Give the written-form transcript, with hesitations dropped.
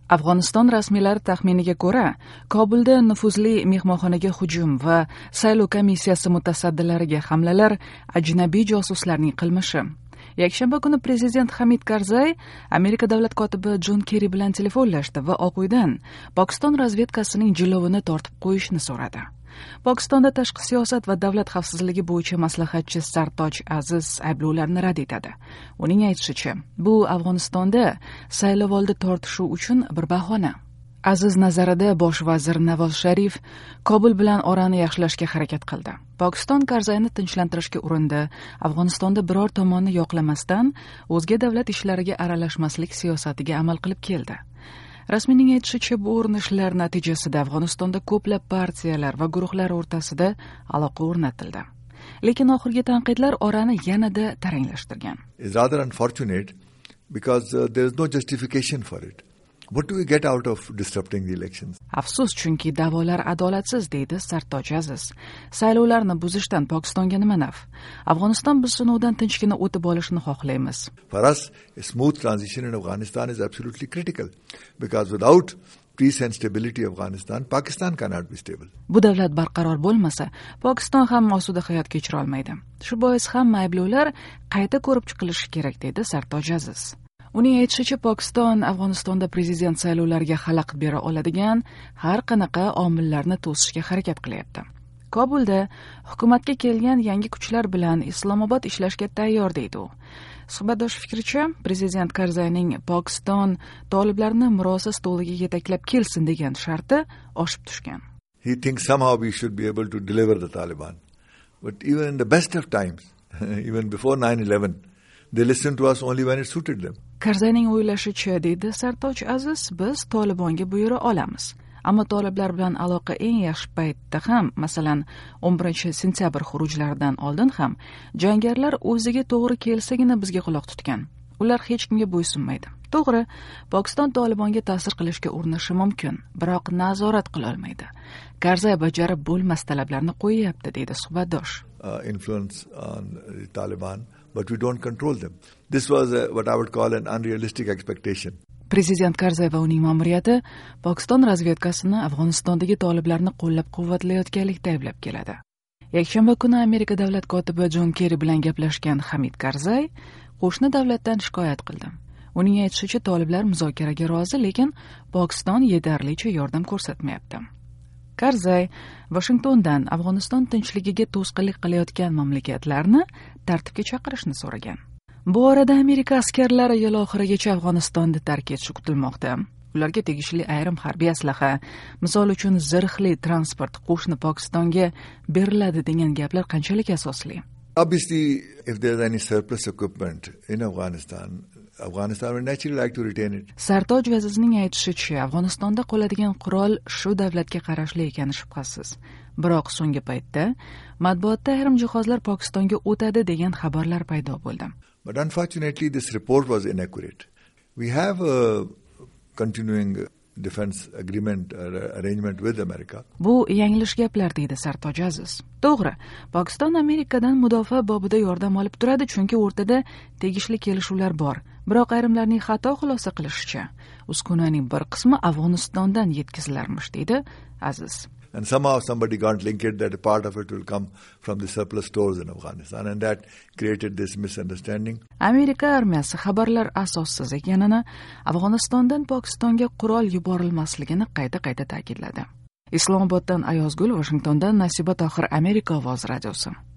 Afg'oniston rasmiylari taxminiga ko'ra, Kobulda nufuzli mehmonxonaga hujum va saylov komissiyasi mutasaddilariga hamlalar ajnabiy josuslarning qilmishi. Yakshanba kuni prezident Hamid Karzay Amerika davlat kotibi Jon Kerri bilan telefonlashdi va Oq uydan Pokiston razvedkasining jilovini tortib qo'yishni so'radi. Pokistonda tashqi siyosat va davlat xavfsizligi bo'yicha maslahatchi Sartoj Aziz ayblovlarni rad etadi. Uning aytishicha, bu Afg'onistonda saylovoldi tortishuv uchun bir bahona. Aziz nazarida bosh vazir Navoz Sharif Kobul bilan orani yaxshilashga harakat qildi. Pokiston Karzayni tinchlantirishga urindi. Afg'onistonda biror tomonni yoqlamasdan o'zga davlat ishlariga aralashmaslik siyosatiga amal qilib keldi. Rasmiyning aytishicha, bu urinishlar natijasida Afg'onistonda ko'plab partiyalar va guruhlar o'rtasida aloqa o'rnatildi. Lekin oxirgi tanqidlar orani yanada taranglashtirgan. Is rather unfortunate because there is no justification for it. What do we get out of disrupting the elections? Afsus, chunki da'volar adolatsiz, deydi Sartoj Aziz. Saylovlarni buzishdan Pokistonga nima naf? Afg'oniston biz sinovdan tinchgina o'tib olishni xohlaymiz. For us, a smooth transition in Afghanistan is absolutely critical because without peace and stability of Afghanistan, Pakistan cannot be stable. Bu davlat barqaror bo'lmasa, Pokiston ham osuda hayot kechira olmaydi. Shu bois hamma ayblovlar qayta ko'rib chiqilishi kerak, deydi Sartoj Aziz. Uning aytishicha, Pokiston Afg'onistonda prezident saylovlariga xalaqit bera oladigan har qanaqa omillarni to'sishga harakat qilyapti. Kobulda hukumatga kelgan yangi kuchlar bilan Islomobod ishlashga tayyor, deydi u. Suhbatdosh fikricha, prezident Karzayning Pokiston toliblarni murosa stoliga yetaklab kelsin degan sharti oshib tushgan. He thinks somehow we should be able to deliver the Taliban. But even in the best of times, even before 9/11, they listened to us only when it suited them. Karzayning o'ylashicha, deydi Sartoj Aziz, biz Tolibonga buyura olamiz. Ammo toliblar bilan aloqa eng yaxshi paytda ham, masalan, 11 sentyabr xurujlaridan oldin ham jangarilar o'ziga to'g'ri kelsagina bizga quloq tutgan. Ular hech kimga bo'ysunmaydi. To'g'ri, Pokiston Tolibonga ta'sir qilishga urinishi mumkin, biroq nazorat qila olmaydi. Karzay bajarib bo'lmas talablarni qo'yyapti, deydi suhbatdosh. Influence on the Taliban, but we don't control them. This was what I would call an unrealistic expectation. Prezident Karzay va uning ma'muriyati Pokiston razvedkasini Afg'onistondagi toliblarni qo'llab-quvvatlayotganlikda ayblab keladi. Yakshanba kuni Amerika davlat kotibi Jon Kerri bilan gaplashgan Hamid Karzay qo'shni davlatdan shikoyat qildi. Uning aytishicha, toliblar muzokaraga rozi, lekin Pokiston yetarlicha yordam ko'rsatmayapti. Karzay Washingtondan Afg'oniston tinchligiga to'sqinlik qilayotgan mamlakatlarni tartibga chaqirishni so'ragan. Bu orada Amerika askarlari yil oxirigacha Afg'onistonni tark etishi kutilmoqda. Ularga tegishli ayrim harbiy aslaha, misol uchun zirhli transport qo'shni Pokistonga beriladi degan gaplar qanchalik asosli? Obviously, if there is any surplus equipment in Afghanistan would naturally like to retain it. Sartoj Azizning aytishicha, Afg'onistonda qoladigan qurol shu davlatga qarashli ekani shubhasiz. Biroq so'nggi paytda matbuotda ayrim jihozlar Pokistonga o'tadi degan xabarlar paydo bo'ldi. But unfortunately, this report was inaccurate. We have a continuing defense agreement arrangement with America. Bu yanglish gaplar, deydi Sartoj Aziz. To'g'ri, Pokiston Amerikadan mudofaa bobida yordam olib turadi, chunki o'rtada tegishli kelishuvlar bor. Biroq ayrimlarning xato xulosa qilishicha, uskunaning bir qismi Afg'onistondan yetkazilarmish, deydi Aziz. And somehow somebody got linked that a part of it will come from the surplus stores in Afghanistan, and that created this misunderstanding. Amerika armiyasi xabarlar asossiz ekanini, Afg'onistondan Pokistonga qurol yuborilmasligini qayta ta'kidladi. Islomoboddan Ayozgul, Washingtondan Nasiba Tohir, Amerika ovozi radiosi.